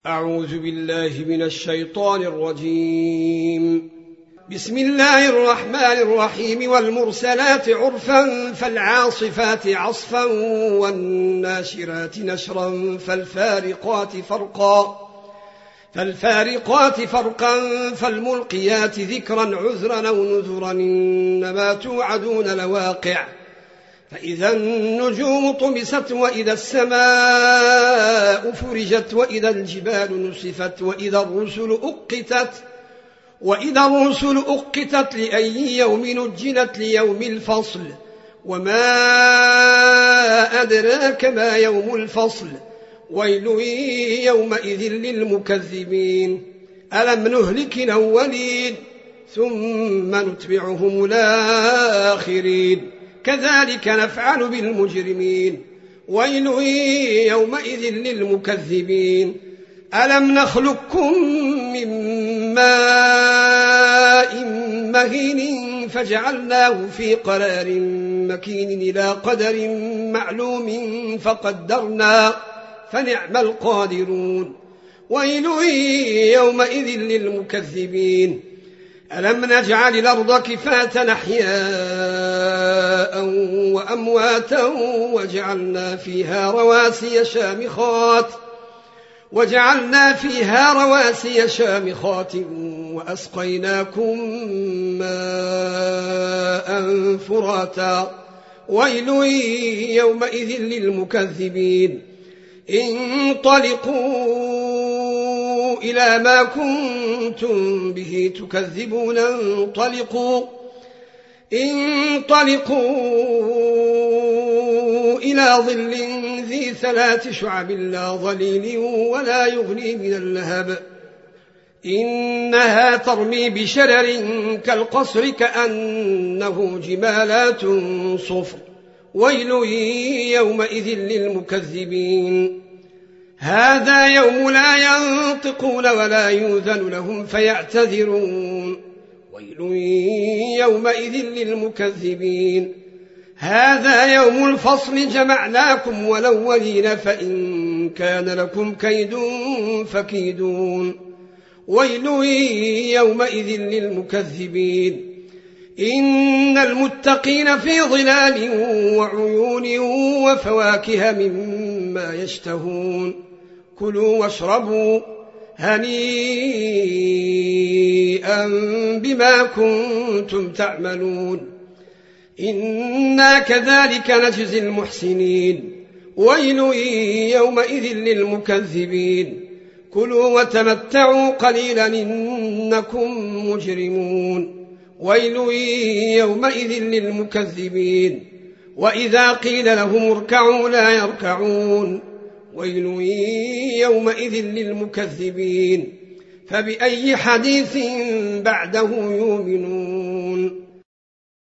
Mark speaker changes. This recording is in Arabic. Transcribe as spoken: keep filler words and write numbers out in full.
Speaker 1: أعوذ بالله من الشيطان الرجيم. بسم الله الرحمن الرحيم. والمرسلات عرفا فالعاصفات عصفا والناشرات نشرا فالفارقات فرقا فالفارقات فرقا فالملقيات ذكرا عذرا أو نذرا إنما توعدون لواقع. فإذا النجوم طمست وإذا السماء فرجت وإذا الجبال نسفت وإذا الرسل أقتت وإذا الرسل أقتت لأي يوم نجلت ليوم الفصل وما أدراك ما يوم الفصل ويل يومئذ للمكذبين. ألم نهلك الأولين ثم نتبعهم الآخرين كذلك نفعل بالمجرمين. ويل يومئذ للمكذبين. ألم نخلقكم من ماء مهين فجعلناه في قرار مكين إلى قدر معلوم فقدرنا فنعم القادرون. ويل يومئذ للمكذبين. ألم نجعل الأرض كفاة أحياء وأمواتا وجعلنا فيها رواسي شامخات وجعلنا فيها رواسي شامخات وأسقيناكم ماء فراتا. ويل يومئذ للمكذبين. انطلقوا إلى ما كنتم به تكذبون انطلقوا انطلقوا إلى ظل ذي ثلاث شعب لا ظليل ولا يغني من اللهب إنها ترمي بشرر كالقصر كأنه جمالات صفر. ويل يومئذ للمكذبين. هذا يوم لا ينطقون ولا يؤذن لهم فيعتذرون. ويل يومئذ للمكذبين. هذا يوم الفصل جمعناكم والأولين فإن كان لكم كيد فكيدون. ويل يومئذ للمكذبين. إن المتقين في ظلال وعيون وفواكه مما يشتهون. كلوا واشربوا هنيئا بما كنتم تعملون إنا كذلك نجزي المحسنين. ويل يومئذ للمكذبين. كلوا وتمتعوا قليلا إنكم مجرمون. ويل يومئذ للمكذبين. وإذا قيل لهم اركعوا لا يركعون. ويل يومئذ للمكذبين. فبأي حديث بعده يؤمنون.